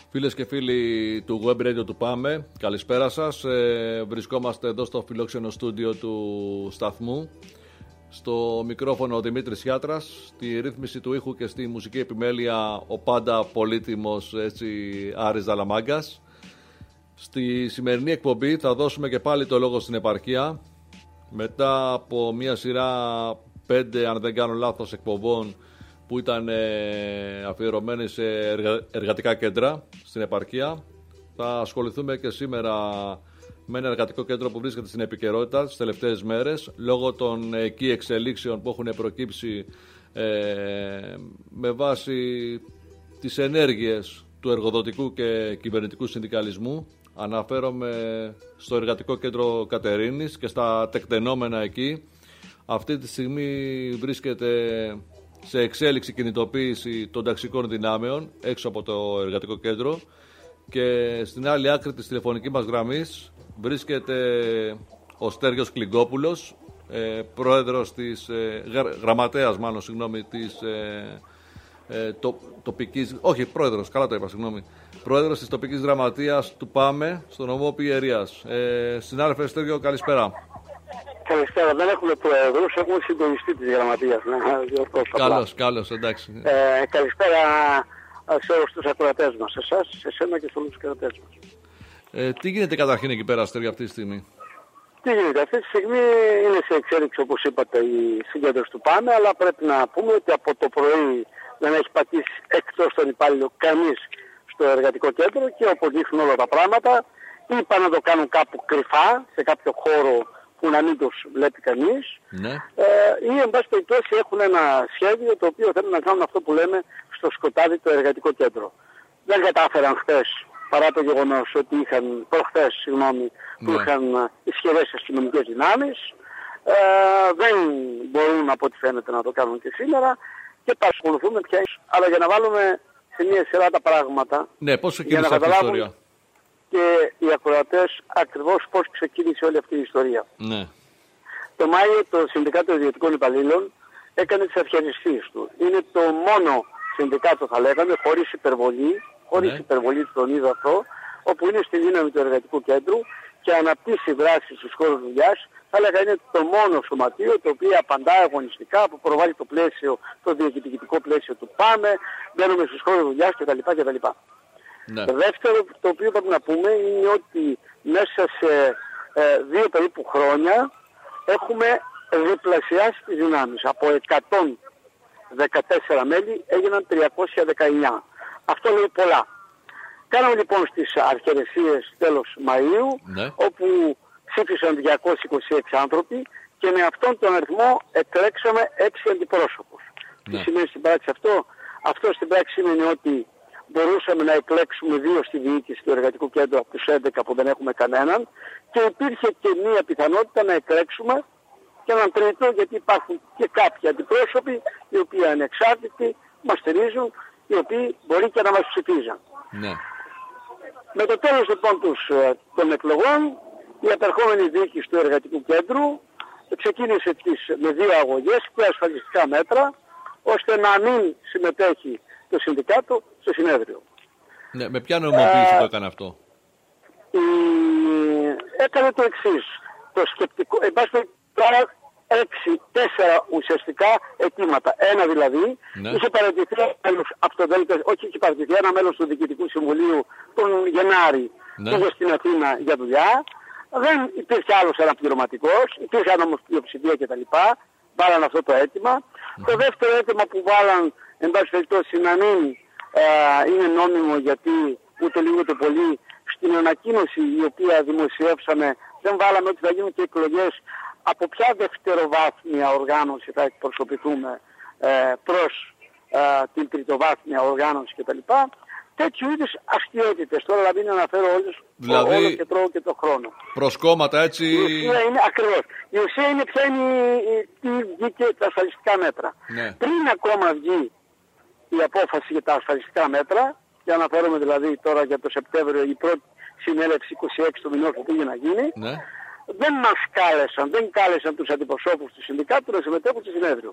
Φίλες και φίλοι του Web Radio του ΠΑΜΕ, καλησπέρα σας. Βρισκόμαστε εδώ στο φιλόξενο στούντιο του σταθμού. Στο μικρόφωνο ο Δημήτρης Γιάτρας, στη ρύθμιση του ήχου και στη μουσική επιμέλεια ο πάντα πολύτιμος Άρης Δαλαμάγκας. Στη σημερινή εκπομπή θα δώσουμε και πάλι το λόγο στην επαρχία. Μετά από μια σειρά 5, αν δεν κάνω λάθος, εκπομπών που ήταν αφιερωμένοι σε εργατικά κέντρα στην επαρχία, θα ασχοληθούμε και σήμερα με ένα εργατικό κέντρο που βρίσκεται στην επικαιρότητα τις τελευταίες μέρες λόγω των εκεί εξελίξεων που έχουν προκύψει με βάση τις ενέργειες του εργοδοτικού και κυβερνητικού συνδικαλισμού. Αναφέρομαι στο εργατικό κέντρο Κατερίνης και στα τεκτενόμενα εκεί. Αυτή τη στιγμή βρίσκεται σε εξέλιξη κινητοποίηση των ταξικών δυνάμεων έξω από το εργατικό κέντρο, και στην άλλη άκρη της τηλεφωνικής μας γραμμής βρίσκεται ο Στέργιος Κλιγκόπουλος, πρόεδρος της, γραμματέας μάλλον, συγγνώμη, της τοπικής, όχι πρόεδρος, καλά το είπα, συγγνώμη, πρόεδρος της τοπικής γραμματείας του ΠΑΜΕ στο νομό Πιερίας. Συνάδελφε Στέργιο, καλησπέρα. Καλησπέρα. Δεν έχουμε πρόεδρους, έχουμε συντονιστή της γραμματείας. Καλώς, εντάξει. Καλησπέρα σε όλους τους ακροατές μας, εσάς, σε εσένα και σε όλους τους ακροατές μας. Τι γίνεται καταρχήν εκεί πέρα, Στέργιο, αυτή τη στιγμή? Τι γίνεται, αυτή τη στιγμή είναι σε εξέλιξη, όπως είπατε, η συγκέντρωση του ΠΑΜΕ, αλλά πρέπει να πούμε ότι από το πρωί δεν έχει πατήσει εκτός των υπάλληλων κανείς στο εργατικό κέντρο, και όπου δείχνουν όλα τα πράγματα, είπαν να το κάνουν κάπου κρυφά, σε κάποιο χώρο που να μην τους βλέπει κανείς, ναι. Ή εν πάση περιπτώσει έχουν ένα σχέδιο το οποίο θέλουν να κάνουν αυτό που λέμε στο σκοτάδι το εργατικό κέντρο. Δεν κατάφεραν χθες, παρά το γεγονός ότι προχθές, που είχαν ισχυρές αστυνομικές δυνάμεις. Δεν μπορούν από ό,τι φαίνεται να το κάνουν και σήμερα, και παρακολουθούμε πια. Αλλά για να βάλουμε σε μια σειρά τα πράγματα, ναι, πώς ξεκίνησε αυτή η ιστορία, και οι ακροατές ακριβώς πώς ξεκίνησε όλη αυτή η ιστορία. Ναι. Το Μάιο το Συνδικάτο Ιδιωτικών Υπαλλήλων έκανε τις ευχαριστίες του. Είναι το μόνο συνδικάτο, θα λέγαμε, χωρίς υπερβολή τον είδο αυτό, όπου είναι στη δύναμη του εργατικού κέντρου και αναπτύσσει δράσεις στους χώρους δουλειάς. Θα έλεγα είναι το μόνο σωματείο το οποίο απαντά αγωνιστικά, που προβάλλει το πλαίσιο, το διοικητικό πλαίσιο του ΠΑΜΕ, μπαίνουμε στους χώρους δουλειάς κτλ. Ναι. Το δεύτερο το οποίο πρέπει να πούμε είναι ότι μέσα σε 2 περίπου χρόνια έχουμε διπλασιάσει τις δυνάμεις. Από 114 μέλη έγιναν 319. Αυτό λέει πολλά. Κάναμε λοιπόν στις αρχαιρεσίες τέλος Μαΐου, ναι, όπου ψήφισαν 226 άνθρωποι, και με αυτόν τον αριθμό εκλέξαμε 6 αντιπρόσωπους. Ναι. Τι σημαίνει στην πράξη αυτό? Αυτό στην πράξη σημαίνει ότι μπορούσαμε να εκλέξουμε 2 στη διοίκηση του εργατικού κέντρου από τους 11 που δεν έχουμε κανέναν, και υπήρχε και μία πιθανότητα να εκλέξουμε και έναν τρίτο, γιατί υπάρχουν και κάποιοι αντιπρόσωποι οι οποίοι είναι ανεξάρτητοι, μας στηρίζουν, οι οποίοι μπορεί και να μας ψηφίζαν. Ναι. Με το τέλος λοιπόν των εκλογών, η απερχόμενη διοίκηση του εργατικού κέντρου ξεκίνησε με 2 αγωγές και ασφαλιστικά μέτρα, ώστε να μην συμμετέχει το συνδικάτο στο συνέδριο. Ναι, με ποια νομιμοποίηση το έκανε αυτό? Έκανε το εξής. Το σκεπτικό, τώρα 4 ουσιαστικά αιτήματα. Ένα δηλαδή, ναι, είχε παραιτηθεί από το ΔΕΛΤΑ, όχι είχε παραιτηθεί, ένα μέλος του Διοικητικού Συμβουλίου τον Γενάρη, ναι, πήγε στην Αθήνα για δουλειά. Δεν υπήρχε άλλος αναπληρωματικός, υπήρχε όμως πλειοψηφία κτλ. Βάλαν αυτό το αίτημα. Το δεύτερο αίτημα που βάλαν, εν πάση περιπτώσει, να μην είναι νόμιμο, γιατί ούτε λίγο ούτε πολύ στην ανακοίνωση η οποία δημοσιεύσαμε δεν βάλαμε ότι θα γίνουν και εκλογές από ποια δευτεροβάθμια οργάνωση θα εκπροσωπηθούμε προς την τριτοβάθμια οργάνωση κτλ. Τέτοιου είδους αστιότητες. Τώρα δηλαδή να αναφέρω όλους, δηλαδή, όλο και τρώω και το χρόνο. Προς κόμματα έτσι. Η ουσία είναι ακριβώς. Η ουσία είναι ποια είναι τι βγήκε τα ασφαλιστικά μέτρα. Ναι. Πριν ακόμα βγει η απόφαση για τα ασφαλιστικά μέτρα, και αναφέρομαι δηλαδή τώρα για το Σεπτέμβριο, η πρώτη συνέλευση 26 του μηνός που πήγε να γίνει, ναι, δεν μας δεν κάλεσαν τους αντιπροσώπους του συνδικάτου να συμμετέχουν στο συνέδριο.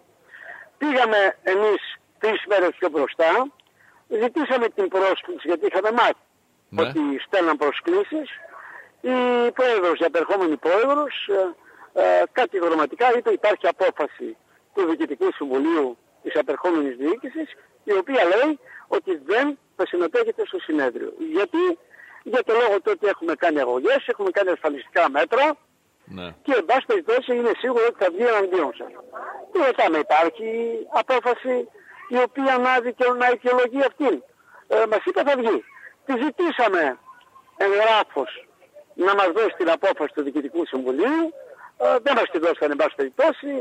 Πήγαμε εμείς 3 μέρες πιο μπροστά, ζητήσαμε την πρόσκληση γιατί είχαμε μάθει ότι στέλναν προσκλήσεις. Η πρόεδρος, η απερχόμενη πρόεδρος, κατηγορηματικά είπε υπάρχει απόφαση του Διοικητικού Συμβουλίου της απερχόμενης διοίκησης, η οποία λέει ότι δεν θα συμμετέχετε στο συνέδριο. Γιατί? Για το λόγο του ότι έχουμε κάνει αγωγές, έχουμε κάνει ασφαλιστικά μέτρα, και εν πάση περιπτώσει είναι σίγουρο ότι θα βγει εναντίον σας. Και μετά υπάρχει απόφαση η οποία να αιτιολογεί αυτήν. Μας είπε θα βγει. Τη ζητήσαμε εγγράφος να μας δώσει την απόφαση του Διοικητικού Συμβουλίου, δεν μας τη δώσαν εν πάση περιπτώσει,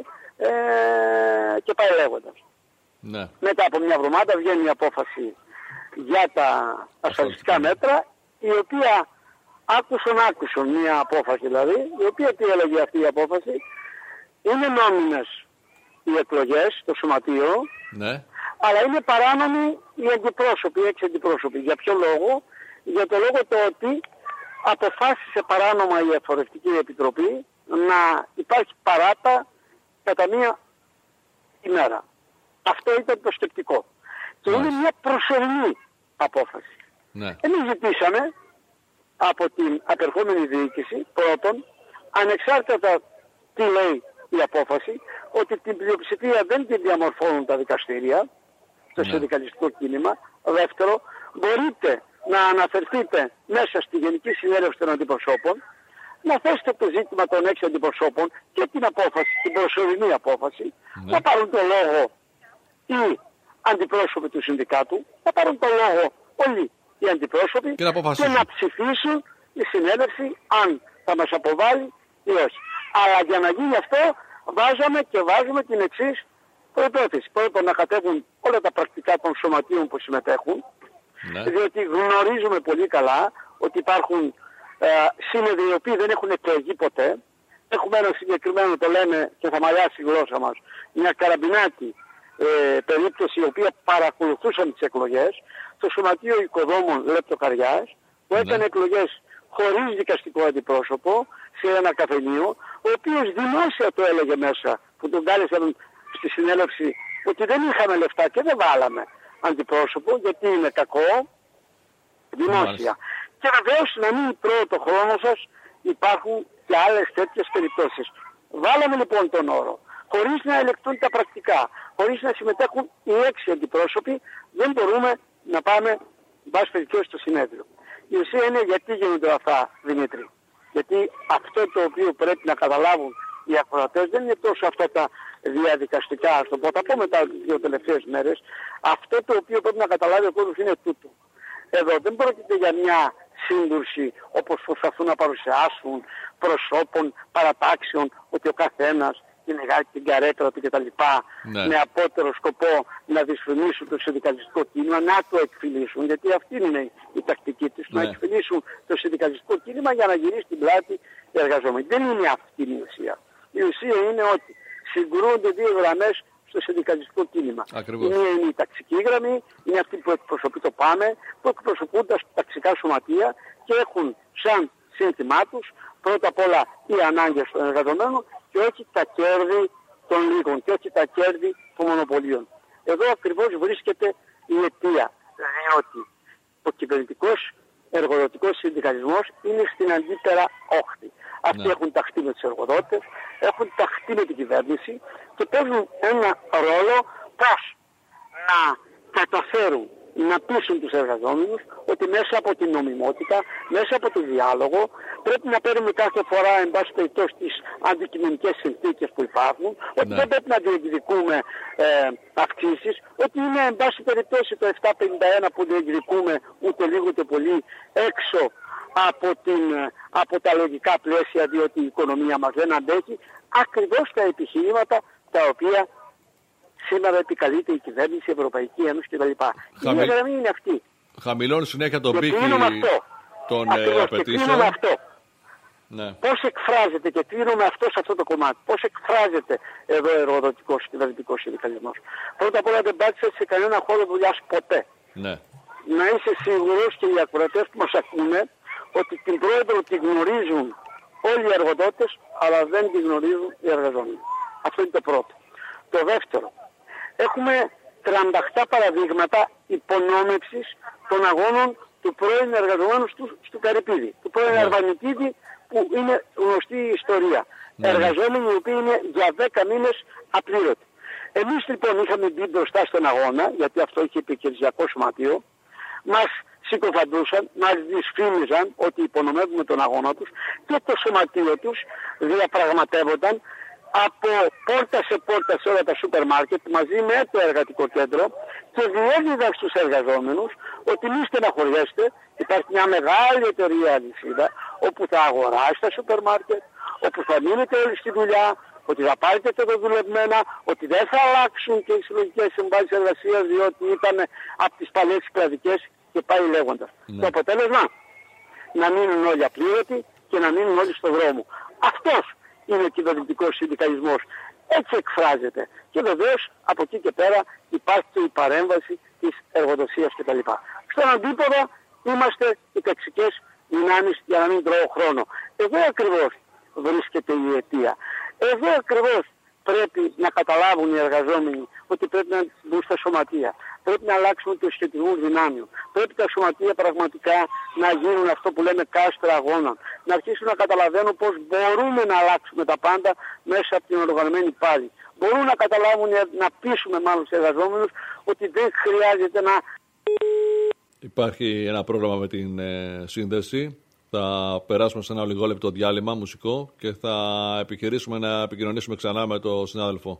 και πάει λέγοντας. Ναι. Μετά από μια εβδομάδα βγαίνει η απόφαση για τα ασφαλιστικά μέτρα, η οποία άκουσον μια απόφαση δηλαδή, η οποία τι έλεγε αυτή η απόφαση? Είναι νόμιμες οι εκλογές, το σωματείο, αλλά είναι παράνομοι οι αντιπρόσωποι, οι 6 αντιπρόσωποι. Για ποιο λόγο? Για το λόγο το ότι αποφάσισε παράνομα η Εφορευτική Επιτροπή να υπάρχει παράτα κατά μία ημέρα. Αυτό ήταν το σκεπτικό. Και είναι μια προσωρινή απόφαση. Εμείς ζητήσαμε από την απερχόμενη διοίκηση, πρώτον, ανεξάρτητα τι λέει η απόφαση, ότι την πλειοψηφία δεν την διαμορφώνουν τα δικαστήρια, το συνδικαλιστικό κίνημα. Δεύτερο, μπορείτε να αναφερθείτε μέσα στη Γενική Συνέλευση των Αντιπροσώπων, να θέσετε το ζήτημα των 6 αντιπροσώπων και την απόφαση, την προσωρινή απόφαση, να πάρουν το λόγο οι αντιπρόσωποι του συνδικάτου, να πάρουν το λόγο όλοι οι αντιπρόσωποι και να ψηφίσουν η συνέλευση αν θα μας αποβάλει ή όχι. Αλλά για να γίνει αυτό βάζουμε την εξής προϋπόθεση. Πρώτον, να κατέβουν όλα τα πρακτικά των σωματείων που συμμετέχουν, διότι γνωρίζουμε πολύ καλά ότι υπάρχουν σύνεδροι οι οποίοι δεν έχουν εκλεγεί ποτέ. Έχουμε ένα συγκεκριμένο, το λέμε και θα μαλλιάσει η γλώσσα μας, μια καραμπινάτη περίπτωση η οποία παρακολουθούσαν τις εκλογές, το Σωματείο Οικοδόμων Λεπτοκαριάς, που έκανε εκλογές χωρίς δικαστικό αντιπρόσωπο σε ένα καφενείο, ο οποίος δημόσια το έλεγε μέσα, που τον κάλεσαν στη συνέλευση, ότι δεν είχαμε λεφτά και δεν βάλαμε αντιπρόσωπο γιατί είναι κακό, δημόσια. Και βεβαίως να μην τρώω το χρόνο σας, υπάρχουν και άλλες τέτοιες περιπτώσεις. Βάλαμε λοιπόν τον όρο, χωρίς να ελεκτούν τα πρακτικά, χωρίς να συμμετέχουν οι 6 αντιπρόσωποι, δεν μπορούμε να πάμε μπας περιπτώσει στο συνέδριο. Η ουσία είναι γιατί γίνονται αυτά, Δημήτρη. Γιατί αυτό το οποίο πρέπει να καταλάβουν οι ακροατές δεν είναι τόσο αυτά τα διαδικαστικά, ας το πω, θα πω μετά τις 2 τελευταίες μέρες, αυτό το οποίο πρέπει να καταλάβει ο κόσμος είναι τούτο. Εδώ δεν πρόκειται για μια σύγκρουση όπως προσπαθούν να παρουσιάσουν προσώπων, παρατάξεων, ότι ο καθένας την μεγάλη την καρέκλα του κτλ. Με απότερο σκοπό να δυσφημίσουν το συνδικαλιστικό κίνημα, να το εκφυλίσουν, γιατί αυτή είναι η τακτική τους, να εκφυλίσουν το συνδικαλιστικό κίνημα για να γυρίσει την πλάτη οι εργαζόμενοι. Δεν είναι αυτή η ουσία. Η ουσία είναι ότι συγκρούονται 2 γραμμές στο συνδικαλιστικό κίνημα. Η μία είναι η ταξική γραμμή, είναι αυτή που εκπροσωπεί το ΠΑΜΕ, που εκπροσωπούν τα ταξικά σωματεία και έχουν σαν σύνθημά τους πρώτα απ' όλα οι ανάγκες των εργαζομένων και όχι τα κέρδη των λίγων και όχι τα κέρδη των μονοπωλίων. Εδώ ακριβώς βρίσκεται η αιτία, διότι ο κυβερνητικός εργοδοτικός συνδικαλισμός είναι στην αντίπερα όχθη. Αυτοί έχουν ταχθεί με τους εργοδότες, έχουν ταχθεί με την κυβέρνηση και παίζουν ένα ρόλο πώς να καταφέρουν να πείσουν τους εργαζόμενους ότι μέσα από την νομιμότητα, μέσα από το διάλογο πρέπει να παίρνουμε κάθε φορά εν πάση περιπτώσει τις αντικειμενικές συνθήκες που υπάρχουν, ότι δεν πρέπει να διεκδικούμε αυξήσεις, ότι είναι εν πάση περιπτώσει το 751 που διεκδικούμε ούτε λίγο ούτε πολύ έξω από τα λογικά πλαίσια, διότι η οικονομία μας δεν αντέχει, ακριβώς τα επιχειρήματα τα οποία σήμερα επικαλείται η κυβέρνηση, η Ευρωπαϊκή Ένωση κτλ. Η μία γραμμή είναι αυτή. Χαμηλώνει συνέχεια τον πύχη των απαιτήσεων. Ναι. Πώς εκφράζεται, και κλείνουμε αυτό σε αυτό το κομμάτι, πώς εκφράζεται εδώ ο εργοδοτικός κυβερνητικός συνδικαλισμός. Πρώτα απ' όλα δεν πάτησε σε κανένα χώρο δουλειάς ποτέ. Ναι. Να είσαι σίγουρος και οι ακροατές που μας ακούνε ότι την πρόεδρο τη γνωρίζουν όλοι οι εργοδότες, αλλά δεν τη γνωρίζουν οι εργαζόμενοι. Αυτό είναι το πρώτο. Το δεύτερο, έχουμε 38 παραδείγματα υπονόμευσης των αγώνων του πρώην εργαζομένου του Καρυπίδη, του πρώην Αρβανικίδη, που είναι γνωστή η ιστορία. Εργαζόμενοι οι οποίοι είναι για 10 μήνες απλήρωτοι. Εμείς λοιπόν είχαμε μπει μπροστά στον αγώνα, γιατί αυτό είχε επιχειρησιακό σωματείο, μας συκοφαντούσαν, μας δυσφήμιζαν ότι υπονομεύουμε τον αγώνα τους και το σωματείο τους διαπραγματεύονταν από πόρτα σε πόρτα σε όλα τα σούπερ μάρκετ μαζί με το εργατικό κέντρο και διέδιδαν στους εργαζόμενους ότι μη στεναχωριέστε, υπάρχει μια μεγάλη εταιρεία αλυσίδα όπου θα αγοράσει τα σούπερ μάρκετ, όπου θα μείνετε όλοι στη δουλειά, ότι θα πάρετε τα δουλευμένα, ότι δεν θα αλλάξουν και οι συλλογικές συμβάσεις εργασίας διότι ήταν από τις παλιές κλαδικές και πάει λέγοντας. Το αποτέλεσμα, να μείνουν όλοι απλήρωτοι και να μείνουν όλοι στον δρόμο. Αυτός είναι ο κυβερνητικός συνδικαλισμός. Έτσι εκφράζεται. Και βεβαίως από εκεί και πέρα υπάρχει και η παρέμβαση της εργοδοσίας κτλ. Στον αντίποδο είμαστε οι ταξικές δυνάμεις, για να μην τρώω χρόνο. Εδώ ακριβώς βρίσκεται η αιτία. Εδώ ακριβώς πρέπει να καταλάβουν οι εργαζόμενοι ότι πρέπει να μπουν στα σωματεία. Πρέπει να αλλάξουμε τους σχετισμούς δυνάμεων. Πρέπει τα σωματεία πραγματικά να γίνουν αυτό που λέμε κάστρα αγώνων. Να αρχίσουν να καταλαβαίνουν πώς μπορούμε να αλλάξουμε τα πάντα μέσα από την οργανωμένη πάλη. Μπορούν να καταλάβουν, να πείσουμε μάλλον τους εργαζόμενους ότι δεν χρειάζεται να... Υπάρχει ένα πρόγραμμα με την σύνδεση. Θα περάσουμε σε ένα λιγόλεπτο διάλειμμα μουσικό και θα επιχειρήσουμε να επικοινωνήσουμε ξανά με τον συνάδελφο.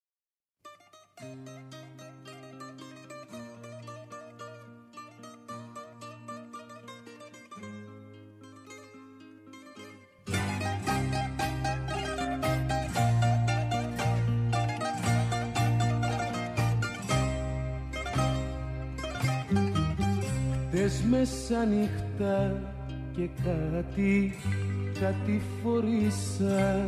Τες μεσανύχτα και κάτι φορήσα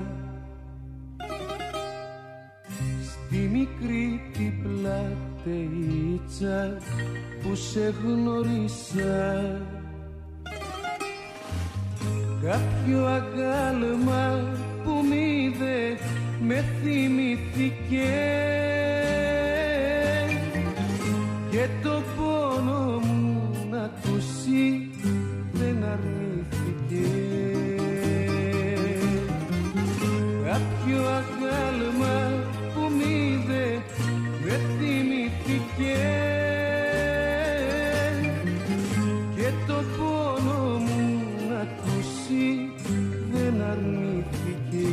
στη μικρή την πλατείτσα που σε γνωρίσα. Κάποιο αγάλμα που μ' είδε με θυμήθηκε και το πόνο μου να ακούσει δεν αρνήθηκε. Κάποιο αγάλμα που μ' είδε με θυμήθηκε και το πόνο μου να ακούσει δεν αρνήθηκε.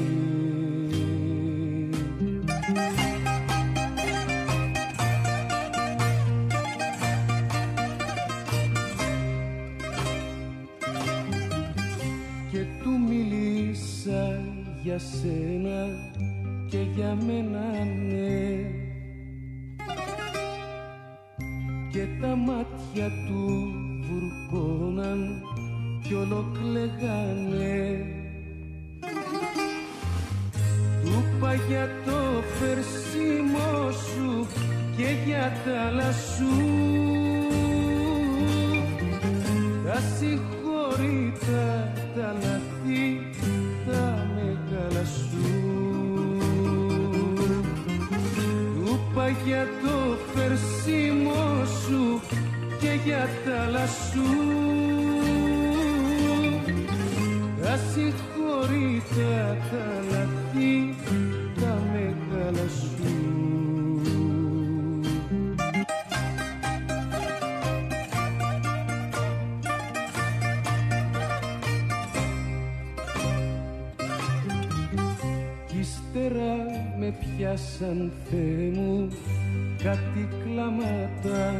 Για σένα και για μένα ναι, και τα μάτια του βουρκώναν κι όλο κλαίγανε. Του είπα για το φερσίμο σου και για τα άλλα σου τα συγχωρήτα τα λαθή τα μεγάλα σου. Του είπα για το φερσίμο σου και για τα άλλα σου τα συγχωρήτα τα λαθή τα μεγάλα σου. Με πιάσαν, Θεέ μου, κάτι κλάματα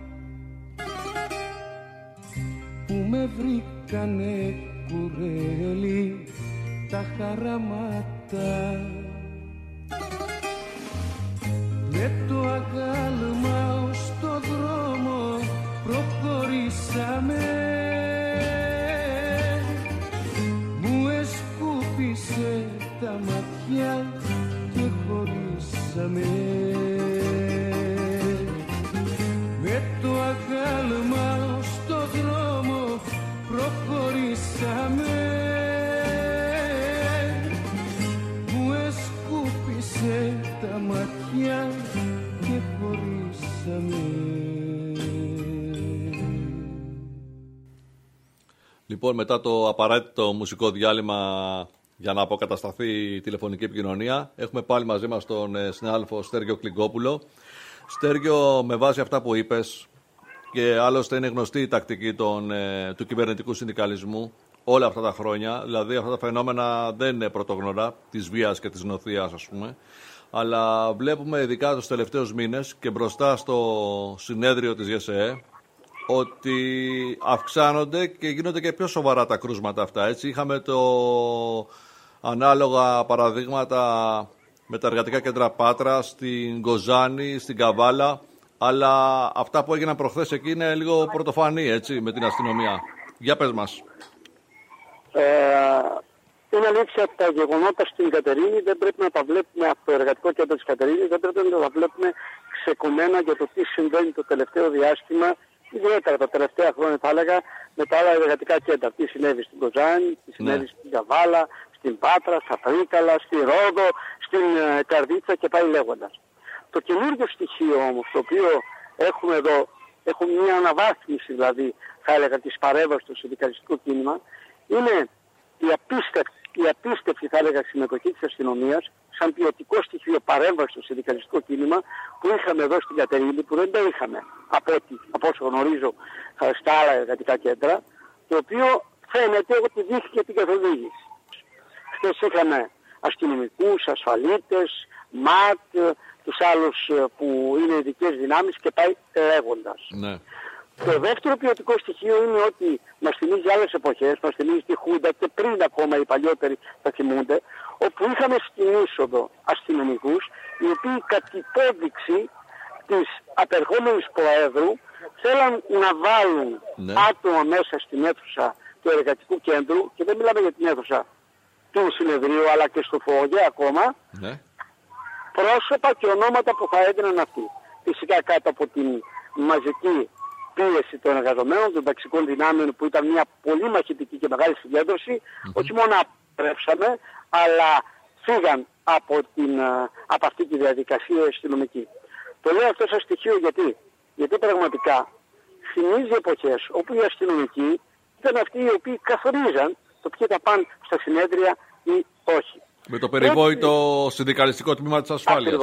που με βρήκανε κουρέλι τα χαραμάτα. Με το αγάλμα ως το δρόμο προχωρήσαμε, μου εσκούπισε τα ματιά και χωρίσαμε. Με το αγάλμα στο δρόμο προχωρήσαμε, μου εσκούπισε τα ματιά και χωρίσαμε. Λοιπόν, μετά το απαραίτητο μουσικό διάλειμμα για να αποκατασταθεί η τηλεφωνική επικοινωνία, έχουμε πάλι μαζί μας τον συνάδελφο Στέργιο Κλιγκόπουλο. Στέργιο, με βάση αυτά που είπες, και άλλωστε είναι γνωστή η τακτική του κυβερνητικού συνδικαλισμού όλα αυτά τα χρόνια, δηλαδή αυτά τα φαινόμενα δεν είναι πρωτογνωρά της βίας και της νοθείας, ας πούμε, αλλά βλέπουμε ειδικά τους τελευταίους μήνες και μπροστά στο συνέδριο της ΓΕΣΕΕ ότι αυξάνονται και γίνονται και πιο σοβαρά τα κρούσματα αυτά. Έτσι, είχαμε ανάλογα παραδείγματα με τα εργατικά κέντρα Πάτρα, στην Κοζάνη, στην Καβάλα, αλλά αυτά που έγιναν προχθές εκεί είναι λίγο πρωτοφανή, έτσι, με την αστυνομία. Για πες μας. Είναι αλήθεια ότι τα γεγονότα στην Κατερίνη δεν πρέπει να τα βλέπουμε από το εργατικό κέντρο της Κατερίνης, δεν πρέπει να τα βλέπουμε ξεκομμένα για το τι συμβαίνει το τελευταίο διάστημα, ιδιαίτερα τα τελευταία χρόνια θα έλεγα, με τα άλλα εργατικά κέντρα. Τι συνέβη στην Κοζάνη, τι συνέβη στην Καβάλα, στην Πάτρα, στα Τρίκαλα, στη Ρόδο, στην Καρδίτσα και πάει λέγοντας. Το καινούργιο στοιχείο όμως, το οποίο έχουμε εδώ, έχουμε μια αναβάθμιση δηλαδή, θα έλεγα, της παρέμβασης στο συνδικαλιστικό κίνημα, είναι η απίστευτη θα έλεγα συμμετοχή της αστυνομίας σαν ποιοτικό στοιχείο παρέμβαση στο συνδικαλιστικό κίνημα που είχαμε εδώ στην Κατερίνη, που δεν το είχαμε από όσο γνωρίζω στα άλλα εργατικά κέντρα, το οποίο φαίνεται ότι δείχνει την καθοδήγηση. Χθες είχαμε αστυνομικούς, ασφαλίτες, ΜΑΤ, τους άλλους που είναι ειδικές δυνάμεις και πάει λέγοντας. Ναι. Το δεύτερο ποιοτικό στοιχείο είναι ότι μας θυμίζει άλλες εποχές, μας θυμίζει τη Χούντα και πριν ακόμα οι παλιότεροι θα θυμούνται, όπου είχαμε στην είσοδο αστυνομικούς, οι οποίοι κατ' υπόδειξη της απερχόμενης προέδρου θέλαν να βάλουν άτομα μέσα στην αίθουσα του εργατικού κέντρου, και δεν μιλάμε για την αίθουσα του συνεδρίου αλλά και στο φωγέ ακόμα, πρόσωπα και ονόματα που θα έδιναν αυτοί. Φυσικά κάτω από την μαζική πίεση των εργαζομένων, των ταξικών δυνάμεων, που ήταν μια πολύ μαχητική και μεγάλη συγκέντρωση, όχι μόνο απρέψαμε, αλλά φύγαν από αυτή τη διαδικασία αστυνομική. Το λέω αυτό σαν στοιχείο γιατί πραγματικά θυμίζει εποχές όπου οι αστυνομικοί ήταν αυτοί οι οποίοι καθορίζαν το ποιοι θα πάνε στα συνέδρια ή όχι. Με το περιβόητο συνδικαλιστικό τμήμα της ασφάλειας.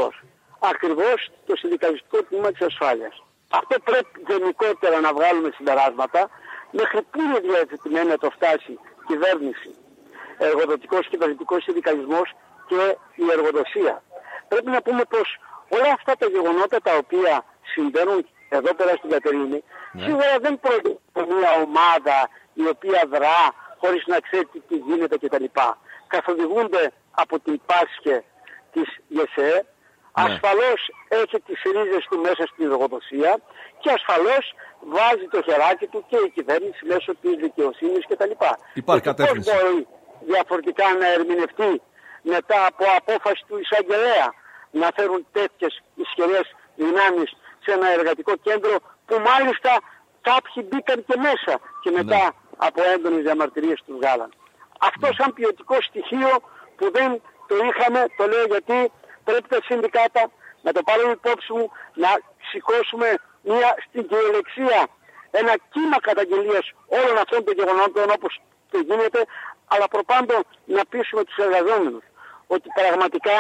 Ακριβώς το συνδικαλιστικό τμήμα της ασφάλειας. Αυτό πρέπει γενικότερα να βγάλουμε συμπεράσματα μέχρι πού είναι διαθετημένη να το φτάσει η κυβέρνηση, εργοδοτικός και κυβερνητικός συνδικαλισμός και η εργοδοσία. Πρέπει να πούμε πως όλα αυτά τα γεγονότα τα οποία συμβαίνουν εδώ πέρα στην Κατερίνη, σίγουρα δεν πρόκειται από μια ομάδα η οποία δρά χωρίς να ξέρει τι γίνεται κτλ. Καθοδηγούνται από την Πάσχε της ΓΕΣΕΕ. Ασφαλώς έχει τις ρίζες του μέσα στην εργοδοσία και ασφαλώς βάζει το χεράκι του και η κυβέρνηση μέσω της δικαιοσύνης κτλ. Υπάρχει κατεύθυνση. Πώς μπορεί διαφορετικά να ερμηνευτεί μετά από απόφαση του εισαγγελέα να φέρουν τέτοιες ισχυρές δυνάμεις σε ένα εργατικό κέντρο που μάλιστα κάποιοι μπήκαν και μέσα και μετά από έντονες διαμαρτυρίες τους βγάλαν. Αυτό σαν ποιοτικό στοιχείο που δεν το είχαμε, το λέω γιατί πρέπει τα συνδικάτα να το πάρουν υπόψη μου, να σηκώσουμε στην κυριολεξία ένα κύμα καταγγελίας όλων αυτών των γεγονότων όπως το γίνεται, αλλά προπάντων να πείσουμε τους εργαζόμενους ότι πραγματικά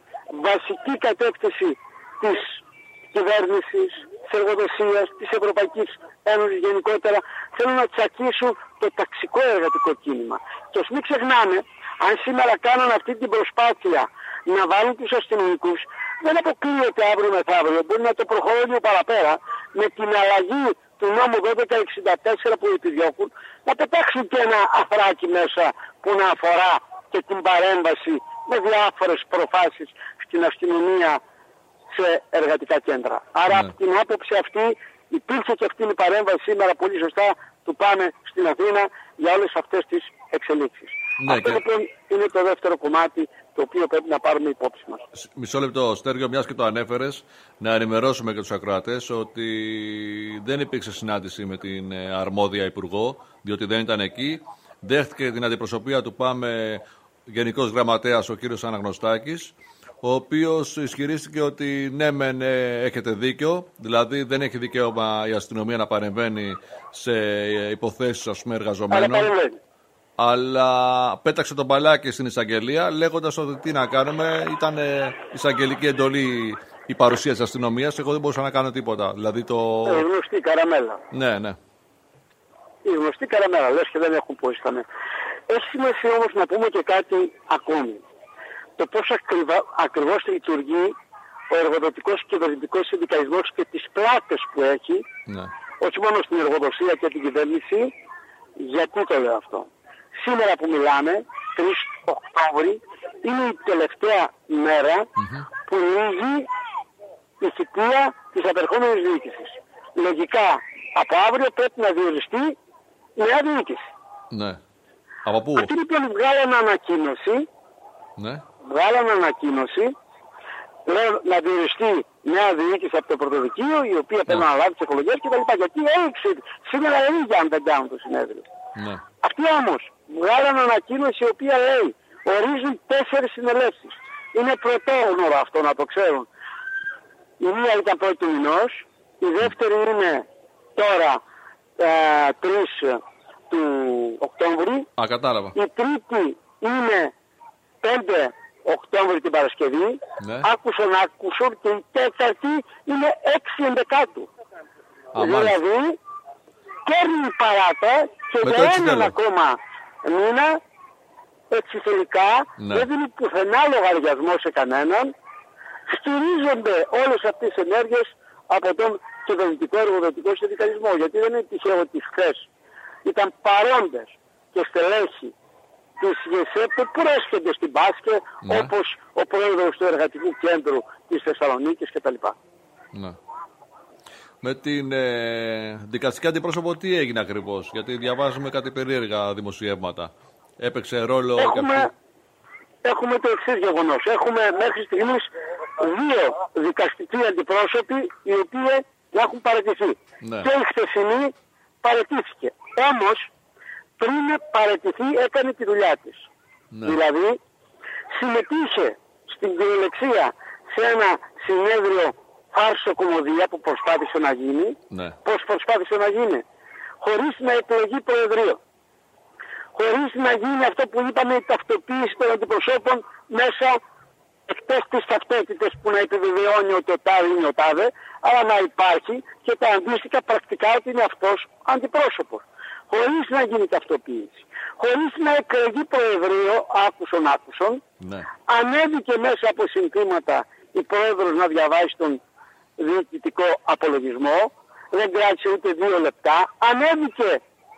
βασική κατεύθυνση της κυβέρνησης, της εργοδοσίας, της Ευρωπαϊκής Ένωσης γενικότερα θέλουν να τσακίσουν το ταξικό εργατικό κίνημα. Και ας μην ξεχνάμε, αν σήμερα κάνουν αυτή την προσπάθεια να βάλουν τους αστυνομικούς, δεν αποκλείεται αύριο μεθαύριο, μπορεί να το προχωρούν παραπέρα, με την αλλαγή του νόμου 1264 που επιδιώκουν, να πετάξουν και ένα αφράκι μέσα που να αφορά και την παρέμβαση με διάφορες προφάσεις στην αστυνομία σε εργατικά κέντρα. Άρα από την άποψη αυτή υπήρχε και αυτή η παρέμβαση σήμερα πολύ σωστά του Πάμε στην Αθήνα για όλες αυτές τις εξελίξεις. Αυτό λοιπόν είναι το δεύτερο κομμάτι το οποίο πρέπει να πάρουμε υπόψη μας. Μισό λεπτό, Στέργιο, μιας και το ανέφερες, να ενημερώσουμε και τους ακροατές ότι δεν υπήρξε συνάντηση με την αρμόδια Υπουργό, διότι δεν ήταν εκεί. Δέχτηκε την αντιπροσωπεία του Πάμε Γενικός Γραμματέας ο κύριος Αναγνωστάκης, ο οποίος ισχυρίστηκε ότι ναι μεν έχετε δίκιο, δηλαδή δεν έχει δικαίωμα η αστυνομία να παρεμβαίνει σε υποθέσεις, ας πούμε, εργαζομένων, αλλά πέταξε τον μπαλάκι στην εισαγγελία λέγοντας ότι τι να κάνουμε, ήταν εισαγγελική εντολή η παρουσία της αστυνομίας, εγώ δεν μπορούσα να κάνω τίποτα. Δηλαδή η γνωστή καραμέλα. Ναι, ναι. Η γνωστή καραμέλα, λες και δεν έχουν πώς ήταν. Έχει σημασία όμως να πούμε και κάτι ακόμη. Το πώς ακριβώς λειτουργεί ο εργοδοτικός και κυβερνητικός συνδικαλισμός και τις πλάτες που έχει, Ναι. όχι μόνο στην εργοδοσία και την κυβέρνηση. Γιατί το λέω αυτό? Σήμερα που μιλάμε, 3 Οκτώβρη, είναι η τελευταία μέρα που λύγει η θητεία της απερχόμενης διοίκησης. Λογικά, από αύριο πρέπει να διοριστεί νέα διοίκηση. Ναι. Από πού? Αυτοί λοιπόν βγάλανε ανακοίνωση, Ναι. λέω να διοριστεί νέα διοίκηση από το πρωτοδικείο, η οποία πρέπει να αναλάβει τις εκλογές κτλ. Γιατί έριξε σήμερα ίδια αν δεν κάνουν το συνέδριο. Ναι. Αυτοί όμως βγάλανε ανακοίνωση η οποία λέει ορίζουν 4 συνελεύσεις. Είναι πρωτόγνωρο αυτό να το ξέρουν. Η μία ήταν 1η του μηνός, η δεύτερη είναι τώρα 3 του Οκτώβρη. Κατάλαβα. Η τρίτη είναι 5 Οκτώβρη την Παρασκευή. Ναι. Άκουσον και η τέταρτη είναι 6 Ενδεκάτου. Δηλαδή παίρνει παράτα και για έναν ακόμα μήνα, έτσι τελικά, δεν δίνει πουθενά λογαριασμό σε κανέναν. Στηρίζονται όλες αυτές τις ενέργειες από τον κυβερνητικό εργοδοτικό συνδικαλισμό. Γιατί δεν είναι τυχαίο ότι χθες ήταν παρόντες και στελέχοι της ΓΕΣΕΠ που προέρχονται στην Πάσκε, όπως ο πρόεδρος του Εργατικού Κέντρου της Θεσσαλονίκης κτλ. Ναι. Με την δικαστική αντιπρόσωπο τι έγινε ακριβώς? Γιατί διαβάζουμε κάτι περίεργα δημοσιεύματα. Έπαιξε ρόλο Έχουμε το εξής γεγονός. Έχουμε μέχρι στιγμής 2 δικαστικοί αντιπρόσωποι οι οποίοι έχουν παραιτηθεί. Ναι. Και η χθεσινή παραιτήθηκε. Όμως πριν παραιτηθεί έκανε τη δουλειά της. Ναι. Δηλαδή συμμετείχε στην κυριολεξία σε ένα συνέδριο φάρσο κομμωδία που προσπάθησε να γίνει. Ναι. Πώς προσπάθησε να γίνει? Χωρίς να εκλεγεί προεδρείο. Χωρίς να γίνει αυτό που είπαμε, η ταυτοποίηση των αντιπροσώπων μέσα εκτός τις ταυτότητες που να επιβεβαιώνει ότι ο τάδε είναι ο τάδε, αλλά να υπάρχει και τα αντίστοιχα πρακτικά ότι είναι αυτός αντιπρόσωπος. Χωρίς να γίνει ταυτοποίηση. Χωρίς να εκλεγεί προεδρείο, άκουσον, ναι. Ανέβηκε μέσα από συνθήματα η πρόεδρος να διαβάσει τον διοικητικό απολογισμό, δεν κράτησε ούτε 2 λεπτά, ανέβηκε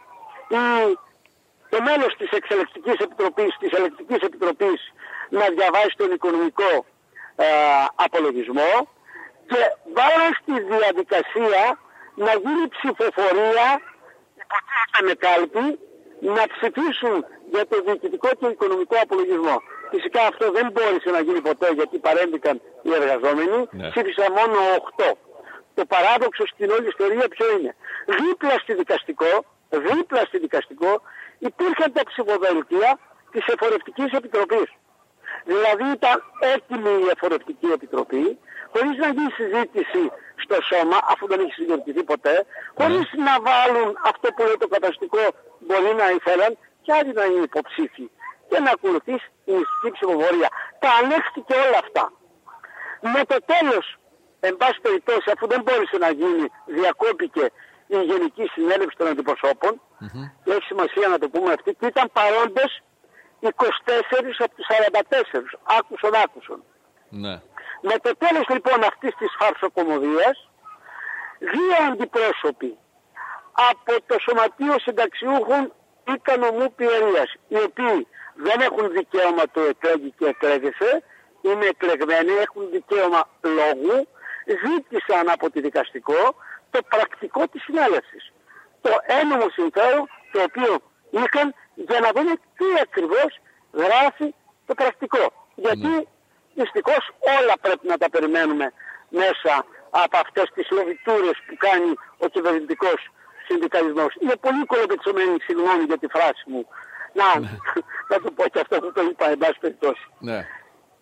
το μέλος της Ελεκτικής Επιτροπής να διαβάσει τον οικονομικό απολογισμό και βάλω στη διαδικασία να γίνει ψηφοφορία υποτίθεται με κάλπη να ψηφίσουν για το διοικητικό και οικονομικό απολογισμό. Φυσικά αυτό δεν μπόρεσε να γίνει ποτέ γιατί παρέμβηκαν οι εργαζόμενοι, ψήφισαν μόνο 8. Το παράδοξο στην όλη ιστορία ποιο είναι? Δίπλα στη δικαστικό υπήρχαν τα ψηφοδελτία της Εφορευτικής Επιτροπής. Δηλαδή ήταν έτοιμη η Εφορευτική Επιτροπή, χωρίς να γίνει συζήτηση στο σώμα, αφού δεν έχει συζητηθεί ποτέ, χωρίς να βάλουν αυτό που λέει το καταστικό, μπορεί να ήθελαν και άλλοι να είναι υποψήφοι και να ακολουθήσει η μυστική ψηφοφορία. Τα ανέχτηκε όλα αυτά. Με το τέλος, εν πάση περιπτώσει, αφού δεν μπόρεσε να γίνει, διακόπηκε η Γενική Συνέλευση των Αντιπροσώπων, και έχει σημασία να το πούμε αυτή, και ήταν παρόντες 24 από τους 44. Άκουσον. Ναι. Με το τέλος λοιπόν αυτής της φαρσοκομωδίας, 2 αντιπρόσωποι από το Σωματείο Συνταξιούχων Ικανομού Πιερίας, οι οποίοι δεν έχουν δικαίωμα το εκλέγει και εκλέγεσαι, είναι εκλεγμένοι, έχουν δικαίωμα λόγου, ζήτησαν από τη δικαστικό το πρακτικό της συνέλευσης. Το ένομο συμφέρον το οποίο είχαν για να δούμε τι ακριβώς γράφει το πρακτικό. Γιατί δυστυχώς όλα πρέπει να τα περιμένουμε μέσα από αυτές τις λογιτούρες που κάνει ο κυβερνητικός συνδικαλισμός. Είναι πολύ κολοπετσωμένη, συγγνώμη για τη φράση μου. Να το πω και αυτό που το είπα, εν πάση περιπτώσει. Ναι.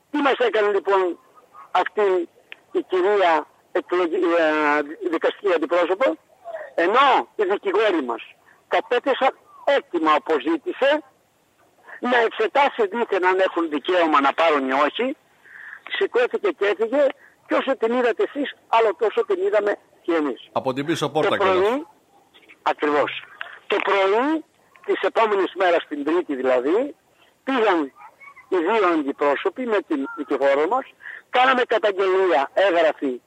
Τι μας έκανε λοιπόν αυτή η κυρία δικαστική αντιπρόσωπο? Ενώ οι δικηγόροι μας κατέθεσαν έτοιμα αποζήτησε να εξετάσει δίθεν αν έχουν δικαίωμα να πάρουν ή όχι, σηκώθηκε και έφυγε, και όσο την είδατε εσείς, άλλο τόσο την είδαμε και εμείς. Από την πίσω πόρτα το πρωί, ακριβώς, το πρωί της επόμενης μέρας, την Τρίτη δηλαδή, πήγαν οι δύο αντιπρόσωποι με την δικηγόρο μας, κάναμε καταγγελία έγγραφη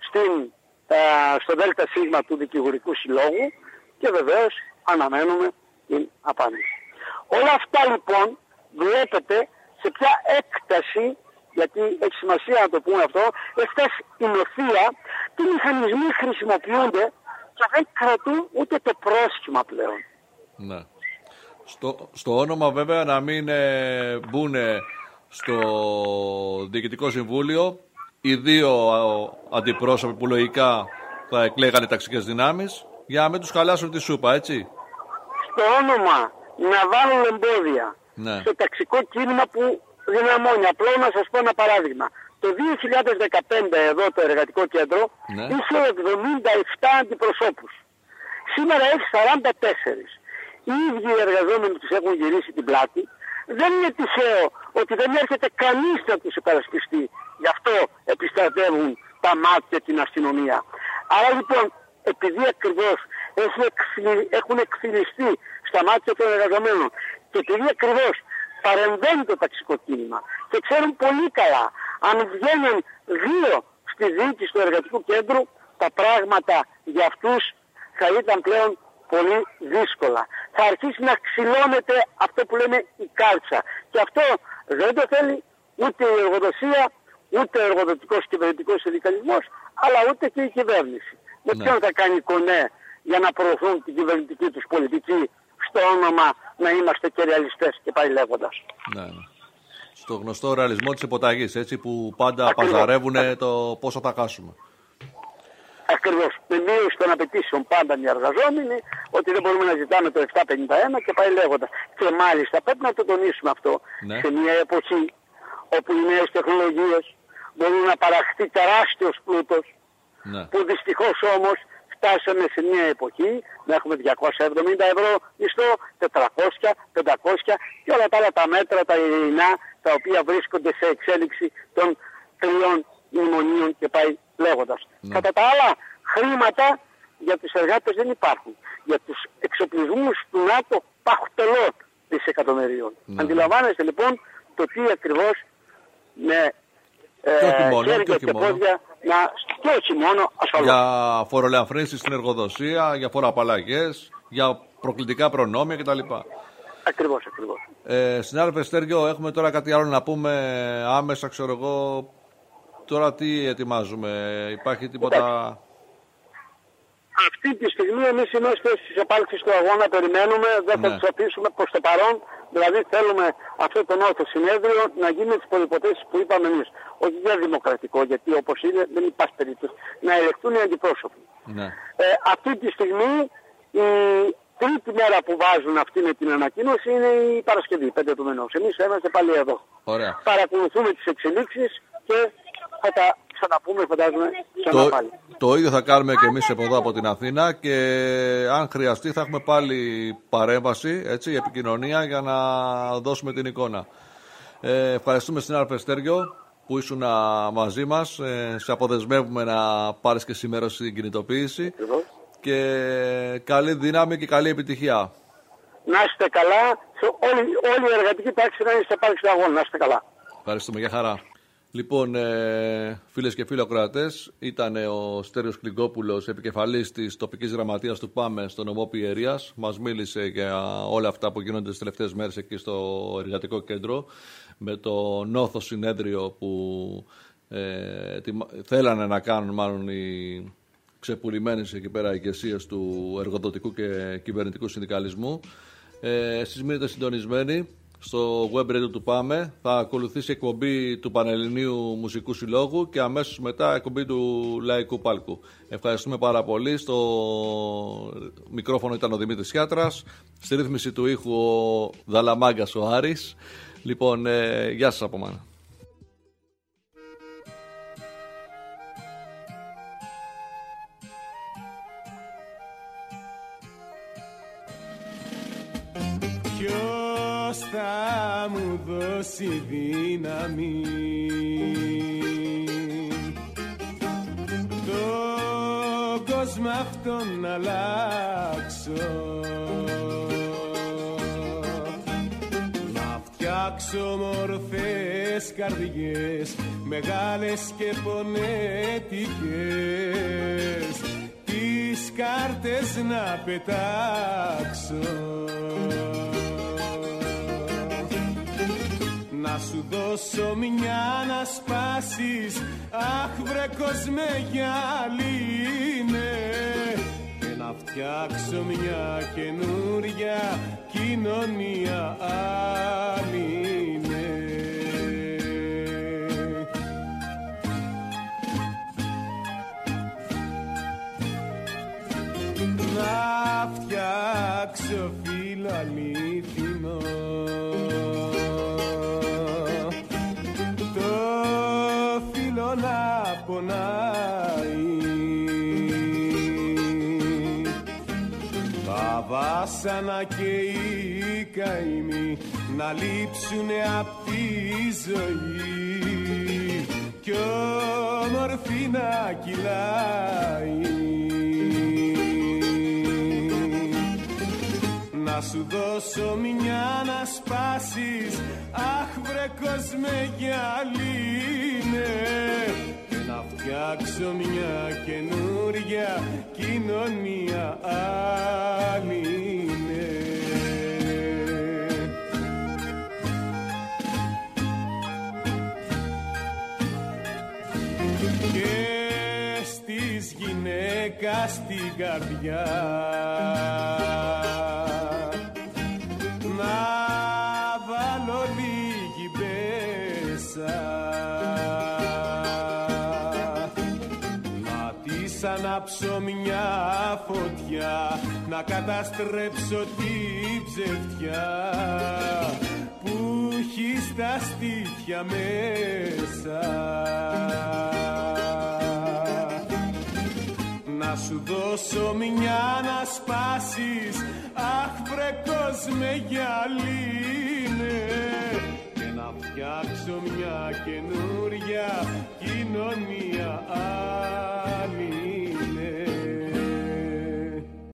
στο ΔΣ του Δικηγορικού Συλλόγου και βεβαίως αναμένουμε την απάντηση. Όλα αυτά λοιπόν βλέπετε σε ποια έκταση, γιατί έχει σημασία να το πούμε αυτό, έφτασε η νοθεία, τι μηχανισμοί χρησιμοποιούνται και δεν κρατούν ούτε το πρόσχημα πλέον. Ναι. Στο όνομα βέβαια να μην μπουν στο Διοικητικό Συμβούλιο οι δύο αντιπρόσωποι που λογικά θα εκλέγανε ταξικές δυνάμεις, για να μην τους χαλάσουν τη σούπα, έτσι. Στο όνομα να βάλουν εμπόδια, ναι, στο ταξικό κίνημα που δυναμώνει. Απλό να σας πω ένα παράδειγμα. Το 2015 εδώ το εργατικό κέντρο, ναι, είχε 77 αντιπροσώπους. Σήμερα έχει 44. Οι ίδιοι οι εργαζόμενοι τους έχουν γυρίσει την πλάτη. Δεν είναι τυχαίο ότι δεν έρχεται κανείς να τους υπερασπιστεί. Γι' αυτό επιστρατεύουν τα μάτια την αστυνομία. Άρα λοιπόν, επειδή ακριβώς έχουν εκφυλιστεί στα μάτια των εργαζομένων και επειδή ακριβώς παρεμβαίνει το ταξικό κίνημα και ξέρουν πολύ καλά, αν βγαίνουν δύο στη διοίκηση του εργατικού κέντρου, τα πράγματα για αυτούς θα ήταν πλέον πολύ δύσκολα. Θα αρχίσει να ξυλώνεται αυτό που λέμε η κάλτσα. Και αυτό δεν το θέλει ούτε η εργοδοσία, ούτε ο εργοδοτικός κυβερνητικός συνδικαλισμός, αλλά ούτε και η κυβέρνηση. Με ποιον θα κάνει κονέ για να προωθούν την κυβερνητική τους πολιτική στο όνομα να είμαστε και ρεαλιστές και πάει λέγοντας. Ναι. Στο γνωστό ρεαλισμό της υποταγής, έτσι, που πάντα παζαρεύουν το πόσο θα χάσουμε. Ακριβώς. Με μείωση των απαιτήσεων πάντα οι εργαζόμενοι, ότι δεν μπορούμε να ζητάμε το 751 και πάει λέγοντας. Και μάλιστα πρέπει να το τονίσουμε αυτό, ναι, σε μια εποχή όπου οι νέες τεχνολογίες μπορούν να παραχθεί τεράστιος πλούτος, ναι, που δυστυχώς όμως φτάσαμε σε μια εποχή να έχουμε 270 ευρώ μισθό, 400, 500 και όλα τα άλλα τα μέτρα, τα ειρηνά, τα οποία βρίσκονται σε εξέλιξη των 3 μνημονίων και πάει λέγοντας. Ναι. Κατά τα άλλα, χρήματα για τους εργάτες δεν υπάρχουν. Για τους εξοπλισμούς του ΝΑΤΟ παχτελώ δισεκατομμυρίων. Ναι. Αντιλαμβάνεστε λοιπόν το τι ακριβώς με χέρια και πόδια και όχι μόνο ασφαλώς. Για φορολεαφρύνσεις στην εργοδοσία, για φοροαπαλλαγές, για προκλητικά προνόμια κτλ. Ακριβώς. Συνάδελφε Στέργιο, έχουμε τώρα κάτι άλλο να πούμε άμεσα, ξέρω εγώ. Τώρα τι ετοιμάζουμε, υπάρχει τίποτα? Αυτή τη στιγμή εμείς είμαστε στις επάλξεις του αγώνα, περιμένουμε, δεν θα τους αφήσουμε προς το παρόν. Δηλαδή θέλουμε αυτό το νέο συνέδριο να γίνει τις προϋποθέσεις που είπαμε εμείς. Όχι για δημοκρατικό, γιατί όπως είναι δεν υπάρχει περίπτωση να ελεγχθούν οι αντιπρόσωποι. Ναι. Αυτή τη στιγμή η τρίτη μέρα που βάζουν αυτή με την ανακοίνωση είναι η Παρασκευή, 5 του μηνός. Εμείς είμαστε πάλι εδώ. Ωραία. Παρακολουθούμε τις εξελίξεις και θα τα ξαναπούμε, φαντάζομαι, ξαναπάλι. Το ίδιο θα κάνουμε και εμείς από εδώ από την Αθήνα και αν χρειαστεί θα έχουμε πάλι παρέμβαση, έτσι, επικοινωνία για να δώσουμε την εικόνα. Ευχαριστούμε συνάδελφε Στέργιο που ήσουν μαζί μας. Σε αποδεσμεύουμε να πάρεις και σήμερα στην κινητοποίηση. Και καλή δύναμη και καλή επιτυχία. Να είστε καλά. Όλη η εργατική τάξη να είστε πάλι στον αγώνα. Να είστε καλά. Ευχαριστούμε. Γεια χαρά. Λοιπόν, φίλες και φίλοι ακροατές, ήταν ο Στέριος Κλιγκόπουλος, επικεφαλής της τοπικής γραμματείας του ΠΑΜΕ στο νομό Πιερίας. Μας μίλησε για όλα αυτά που γίνονται τις τελευταίες μέρες εκεί στο εργατικό κέντρο, με το νόθο συνέδριο που θέλανε να κάνουν μάλλον οι ξεπουλημένες εκεί πέρα ηγεσίες του εργοδοτικού και κυβερνητικού συνδικαλισμού. Εσείς μείνετε συντονισμένοι στο web radio του ΠΑΜΕ. Θα ακολουθήσει εκπομπή του Πανελληνίου Μουσικού Συλλόγου και αμέσως μετά εκπομπή του Λαϊκού Πάλκου. Ευχαριστούμε πάρα πολύ. Στο μικρόφωνο ήταν ο Δημήτρης Χιάτρας. Στη ρύθμιση του ήχου ο Δαλαμάγκας ο Άρης. Λοιπόν, γεια σας από μένα. Ποιος θα μου δώσει δύναμη τον κόσμο αυτόν να αλλάξω, να φτιάξω μορφές καρδιές μεγάλες και πονέτικες, τις κάρτες να πετάξω, να σου δώσω μια να σπάσεις, αχ βρε κόσμε γυαλίνε, και να φτιάξω μια καινούρια κοινωνία άλληνε. Να φτιάξω φίλο αλήθινο, το φίλο να πονάει, τα βάσανα και οι καημοί να λείψουνε απ' τη ζωή κι όμορφη να κυλάει. Να σου δώσω μια να σπάσεις, αχ βρε κόσμε γυαλίνε, και να φτιάξω μια καινούρια κοινωνία άλληνε. Και στις γυναίκας την καρδιά να βάλω λίγη μπέσα, να της ανάψω μια φωτιά, να καταστρέψω την ψευτιά που έχει στα στήθια μέσα, να σου δώσω μια να σπάσεις, αχ βρε κόσμε γυαλίνε, και να φτιάξω μια καινούρια κοινωνία άλλη.